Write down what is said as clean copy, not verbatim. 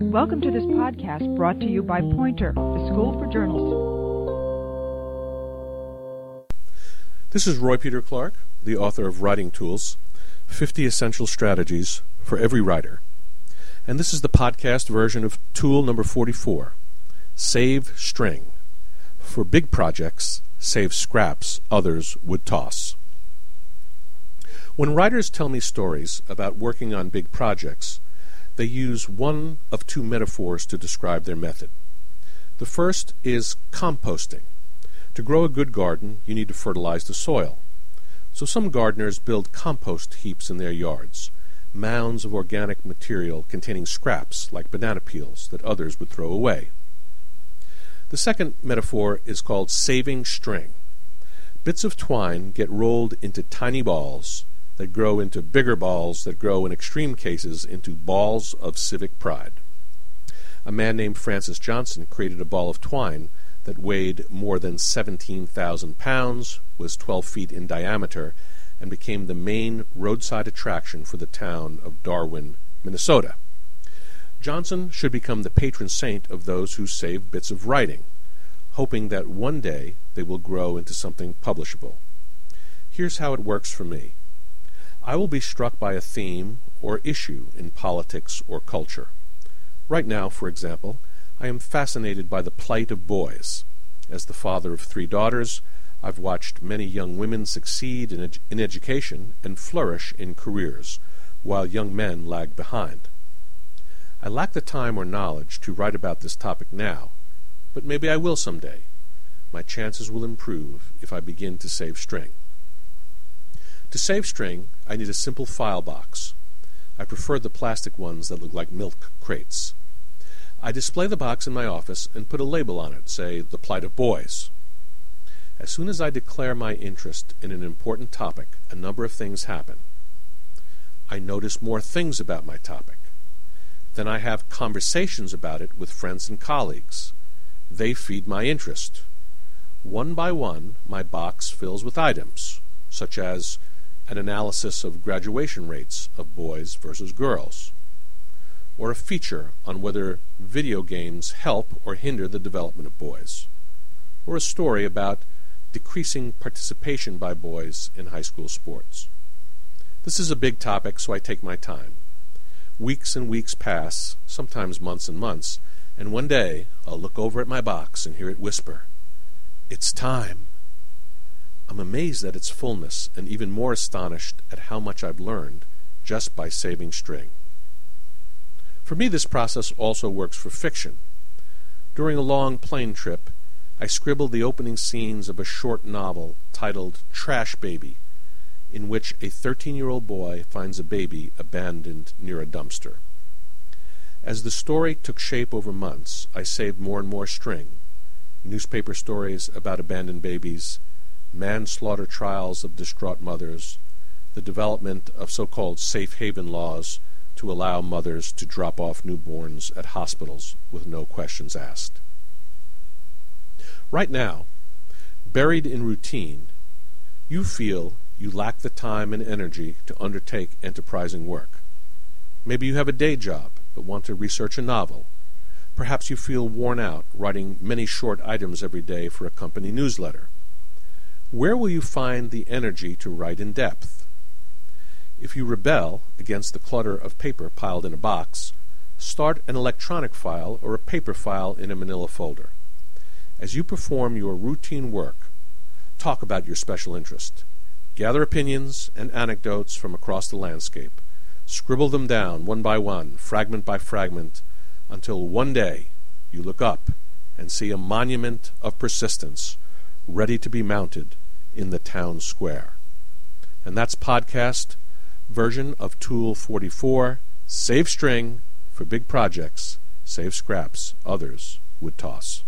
Welcome to this podcast brought to you by Poynter, the School for Journalists. This is Roy Peter Clark, the author of Writing Tools, 50 Essential Strategies for Every Writer. And this is the podcast version of tool number 44, Save String. For big projects, save scraps others would toss. When writers tell me stories about working on big projects, they use one of two metaphors to describe their method. The first is composting. To grow a good garden, you need to fertilize the soil. So some gardeners build compost heaps in their yards, mounds of organic material containing scraps like banana peels that others would throw away. The second metaphor is called saving string. Bits of twine get rolled into tiny balls that grow into bigger balls that grow in extreme cases into balls of civic pride. A man named Francis Johnson created a ball of twine that weighed more than 17,000 pounds, was 12 feet in diameter, and became the main roadside attraction for the town of Darwin, Minnesota. Johnson should become the patron saint of those who save bits of writing, hoping that one day they will grow into something publishable. Here's how it works for me. I will be struck by a theme or issue in politics or culture. Right now, for example, I am fascinated by the plight of boys. As the father of 3 daughters, I've watched many young women succeed in education and flourish in careers, while young men lag behind. I lack the time or knowledge to write about this topic now, but maybe I will someday. My chances will improve if I begin to save string. To save string, I need a simple file box. I prefer the plastic ones that look like milk crates. I display the box in my office and put a label on it, say, The Plight of Boys. As soon as I declare my interest in an important topic, a number of things happen. I notice more things about my topic. Then I have conversations about it with friends and colleagues. They feed my interest. One by one, my box fills with items, such as an analysis of graduation rates of boys versus girls, or a feature on whether video games help or hinder the development of boys, or a story about decreasing participation by boys in high school sports. This is a big topic, so I take my time. Weeks and weeks pass, sometimes months and months, and one day I'll look over at my box and hear it whisper, "It's time." I'm amazed at its fullness and even more astonished at how much I've learned just by saving string. For me, this process also works for fiction. During a long plane trip, I scribbled the opening scenes of a short novel titled Trash Baby, in which a 13-year-old boy finds a baby abandoned near a dumpster. As the story took shape over months, I saved more and more string. Newspaper stories about abandoned babies, manslaughter trials of distraught mothers, the development of so-called safe haven laws to allow mothers to drop off newborns at hospitals with no questions asked. Right now, buried in routine, you feel you lack the time and energy to undertake enterprising work. Maybe you have a day job but want to research a novel. Perhaps you feel worn out writing many short items every day for a company newsletter. Where will you find the energy to write in depth? If you rebel against the clutter of paper piled in a box, start an electronic file or a paper file in a manila folder. As you perform your routine work, talk about your special interest. Gather opinions and anecdotes from across the landscape. Scribble them down one by one, fragment by fragment, until one day you look up and see a monument of persistence ready to be mounted in the town square. And that's podcast version of Tool 44, Save String for big projects, save scraps others would toss.